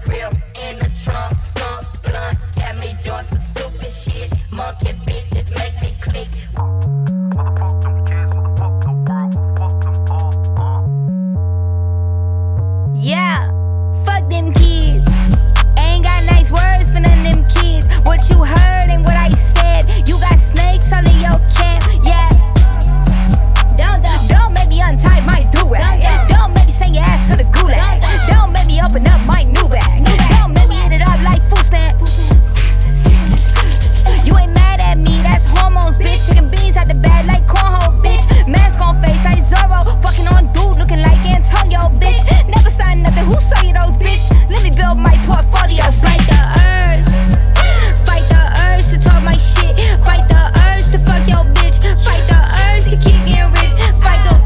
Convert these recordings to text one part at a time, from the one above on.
crib in the trunk, skunk blunt, got me doing some stupid shit. Monkey bitches make me click. Yeah, fuck them kids. Ain't got nice words for none of them kids. What you heard and what I said. You got snakes all in your camp. Yeah. Don't make me untie my do-rag. Don't make me send your ass to the gulag. Don't make me open up my new bag. Don't make me eat it up like food stamp. You ain't mad at me, that's hormones, bitch. Chicken beans out the bag like cornhole, bitch. Mask on face like Zorro. Fucking on dude looking like Antonio, bitch. Never signed nothing, who saw you those, bitch? Let me build my portfolio. Fight the urge. Fight the urge to talk my shit. Fight the urge to fuck your bitch. Fight the urge to keep getting rich. Fight the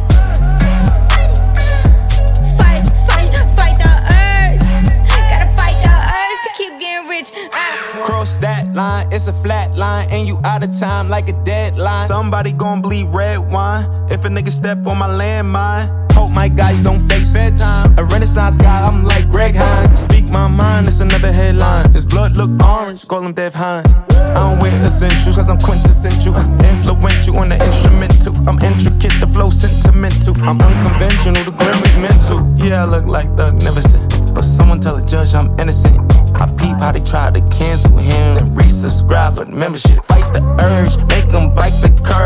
urge. Gotta fight the urge to keep getting rich. Cross that line, it's a flat line, and you out of time like a deadline. Somebody gon' bleed red wine if a nigga step on my landmine. Hope my guys don't face bedtime. A Renaissance guy, I'm like Greg Hines. Speak my mind, it's another headline. His blood look orange, call him Dev Hines. I don't wear essentials cause I'm quintessential. Influential on the instrumental. I'm intricate, the flow sentimental. I'm unconventional, the grim is mental. Yeah, I look like Thug Neverson, but someone tell a judge I'm innocent. I peep how they try to cancel him, then resubscribe for the membership. Fight the urge, make them bite the curve.